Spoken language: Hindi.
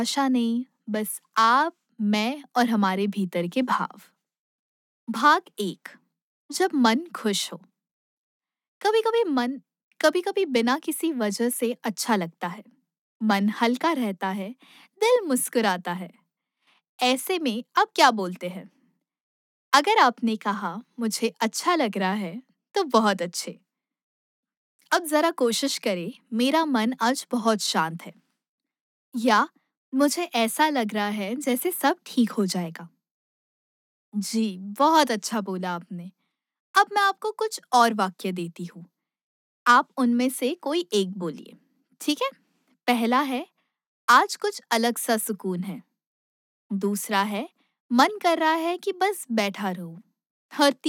आशा नहीं, बस आप, मैं और हमारे भीतर के भाव। भाग एक। जब मन खुश हो। कभी कभी मन कभी कभी बिना किसी वजह से अच्छा लगता है। मन हल्का रहता है, दिल मुस्कुराता है। ऐसे में अब क्या बोलते हैं? अगर आपने कहा मुझे अच्छा लग रहा है, तो बहुत अच्छे। अब जरा कोशिश करें, मेरा मन आज बहुत शांत है। या मुझे ऐसा लग रहा है जैसे सब ठीक हो जाएगा। जी, बहुत अच्छा बोला आपने। अब मैं आपको कुछ और वाक्य देती हूँ। आप उनमें से कोई एक बोलिए। ठीक है? पहला है, आज कुछ अलग सा सुकून है। दूसरा है, मन कर रहा है कि बस बैठा रहूं। और